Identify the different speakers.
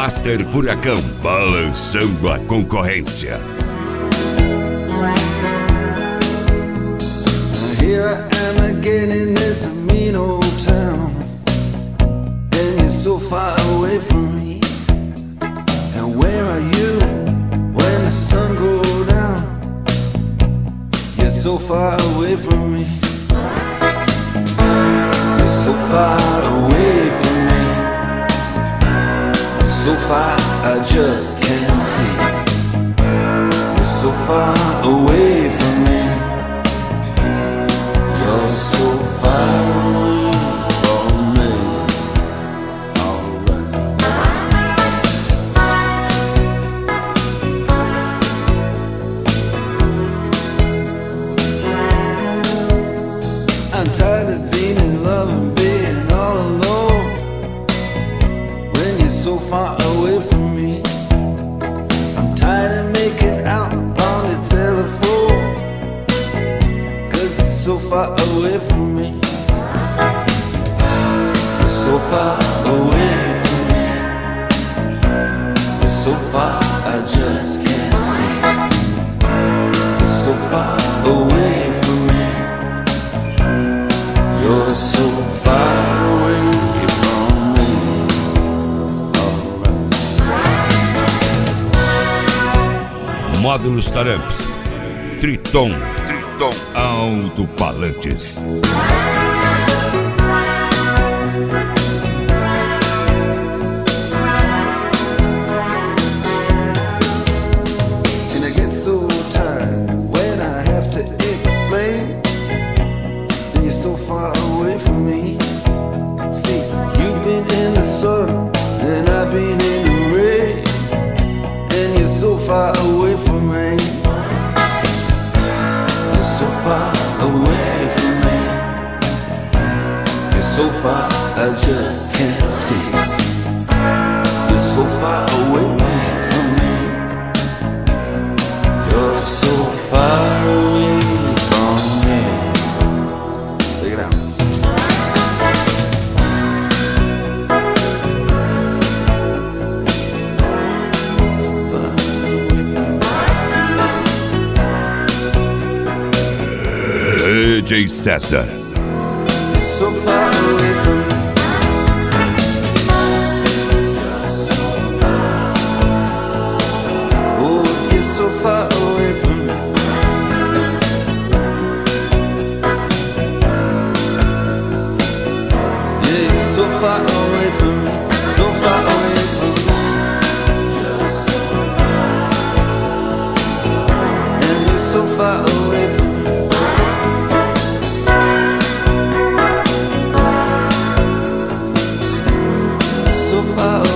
Speaker 1: Master Furacão, balançando a concorrência.
Speaker 2: Here I am again in this mean old town, and you're so far away from me. And where are you when the sun goes down? You're so far away from me. You're so far away from me. So far I just can't see. You're so far away from me. You're so far away from me. Alright. I'm tired of being in love and being all alone when you're so far away from me. I'm tired of making out on the telephone, 'cause it's so far away from me. You're so far away from me. You're so far I just can't see. You're so far away from me. You're so far away from me.
Speaker 1: Módulos Taramps, Triton Alto-Falantes.
Speaker 2: And I get so tired when I have to explain, and you're so far away from me. See, you've been in the sun and I've been in the rain, and you're so far away from me. You're so far away from me. You're so far I just can't see. You're so far away from me. You're so far away from me. Take it out.
Speaker 1: DJ César.
Speaker 2: So far away from me. Oh, you're so far away from me. Yeah, you're so far away from me. So far away from me. And you're so far away from me. So far away.